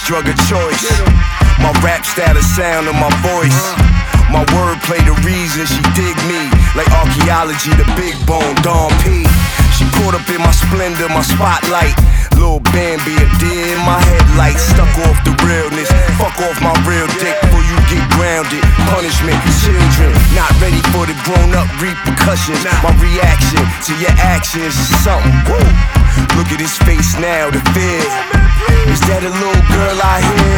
drug of choice. My rap style, the sound of my voice. My wordplay, the reason she dig me. Like archaeology, the big bone, Don P. She caught up in my splendor, my spotlight. Lil Bambi, a deer in my headlights. Stuck off the realness. Fuck off my real dick before you get grounded. Punishment, children not ready for the grown-up repercussions. My reaction to your actions is something. Woo. Look at his face now, the fear. Is that a little girl I hear?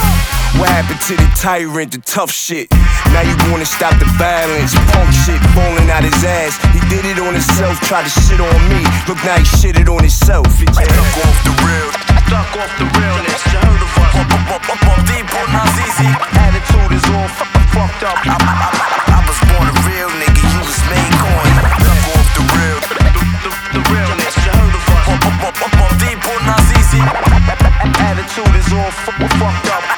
What happened to the tyrant, the tough shit? Now you wanna stop the violence, punk shit falling out his ass. He did it on himself, tried to shit on me. Look, now he shitted on himself. He stuck off the real, stuck off the realness. You heard of us? Up deep on Nazizi. Attitude is all fucked up. I was born a real nigga, you was made coin. Stuck off the real, the realness. You heard of us? Up deep on Nazizi. Attitude is all fucked up.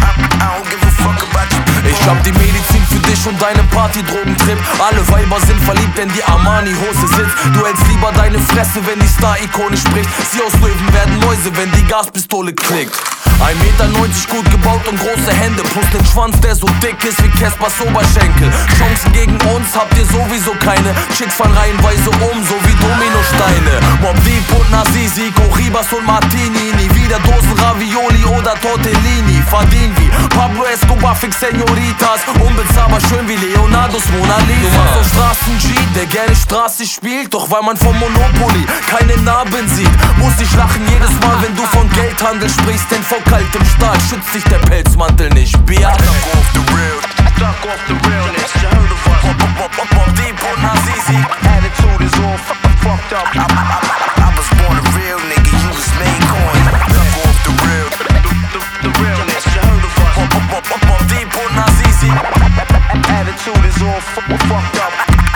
I don't give a fuck about you. Ich hab die Medizin für dich und deinen Party-Drogentrip. Alle Weiber sind verliebt, wenn die Armani-Hose sitzt. Du hältst lieber deine Fresse, wenn die Star-Ikone spricht. Sie aus Löwen werden Mäuse, wenn die Gaspistole klickt. 1,90 Meter gut gebaut und große Hände. Plus den Schwanz, der so dick ist wie Kaspers Oberschenkel. Chancen gegen uns habt ihr sowieso keine. Chicks fallen reihenweise so wie Dominosteine. Mobb Deep und Nazizi, Corribas und Martini. Nie wieder Dosen Ravioli oder Tortellini. Verdienen wie Pablo Escobar, fix Senoritas. Unbezahlbar schön wie Leonardos Mona Lisa. Du machst auf Straßen-G, der gerne Straße spielt. Doch weil man vom Monopoly keine Narben sieht, muss ich lachen jedes Mal, wenn du von Geldhandel sprichst. Denn vor kaltem Stahl schützt dich der Pelzmantel nicht, Biatch. Stuck off the real, stuck off the realness. You heard of us? Up deep on Nazizi. Attitude is all fucked up. I was born a real nigga, you was made coin. Stuck off the real, the realness. You heard of us? Up deep on Nazizi. Attitude is all fucked up.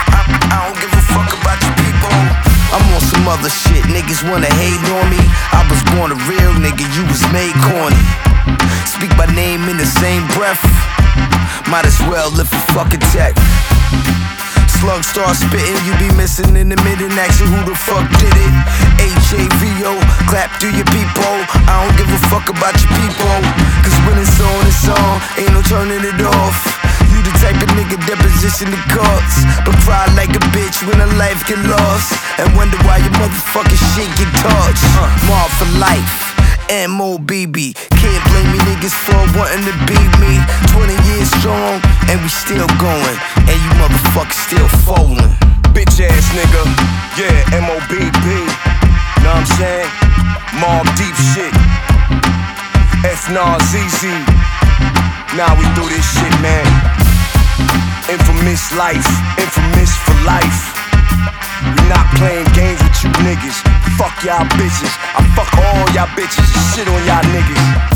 I don't give a fuck about you people. I'm on some other shit, niggas wanna hate on me. I was born a real nigga, you was made corny. Speak my name in the same breath, might as well lift a fucking tech. Slug start spitting, you be missing in the mid-action. Who the fuck did it? HAVO, clap through your peephole. I don't give a fuck about your people, cause when it's on, ain't no turning it off. You the type of nigga deposition the cards, but cry like a bitch when her life get lost, and wonder why your motherfucking shit get touched. Mob for life, MOBB. Can't blame me niggas for wanting to beat me. 20 years strong, and we still going, and you motherfuckers still folding. Bitch ass nigga, yeah, MOBB. Know what I'm saying? Mob Deep shit. FNARZZ. Now we do this shit, man. Infamous life, infamous for life. We not playing games with you niggas. Fuck y'all bitches. I fuck all y'all bitches and shit on y'all niggas.